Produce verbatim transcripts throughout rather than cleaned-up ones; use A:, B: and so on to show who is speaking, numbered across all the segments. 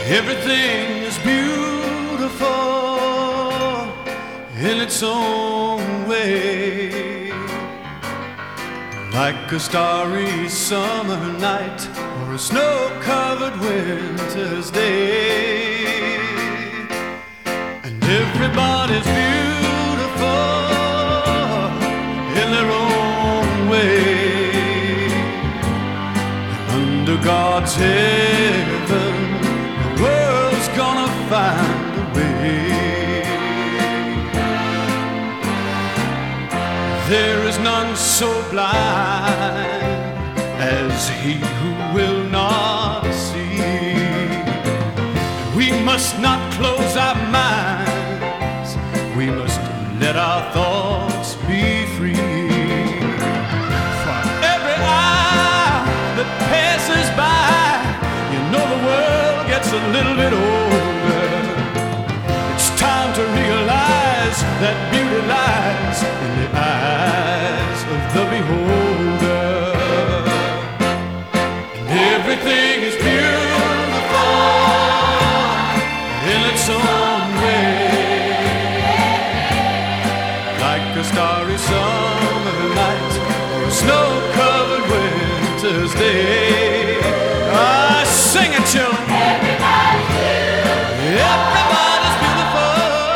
A: Everything is beautiful in its own way, like a starry summer night or a snow-covered winter's day. And everybody's beautiful in their own way. Under God's heaven, the world's gonna find a way. There is none so blind as he who will not see. We must not close our minds, we must let our thoughts be free. For every hour that passes by, you know the world gets a little bit older. It's time to realize that beauty lies in the eyes of the beholder. And everything is beautiful in its own way, like a starry summer night or a snow-covered winter's day. Ah, sing it, children. Everybody's beautiful. Everybody's beautiful.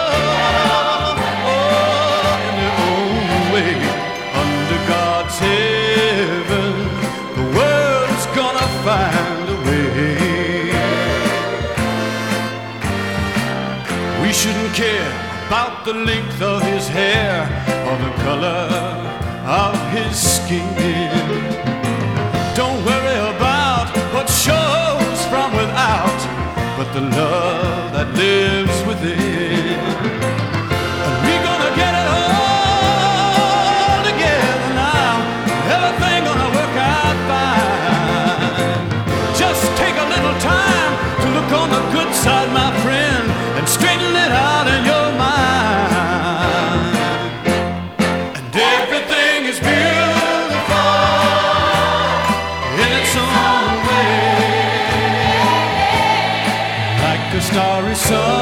A: Oh, in their own way. Under God's heaven, the world's gonna find a way. We shouldn't care about the length of his hair or the color of his skin. Don't worry about what shows from without, but the love that lives within. And we're gonna get it all together now. Everything gonna work out fine. Just take a little time to look on the good side, my friend, and straighten it out in your mind. And everything is beautiful in its own way, like a starry sun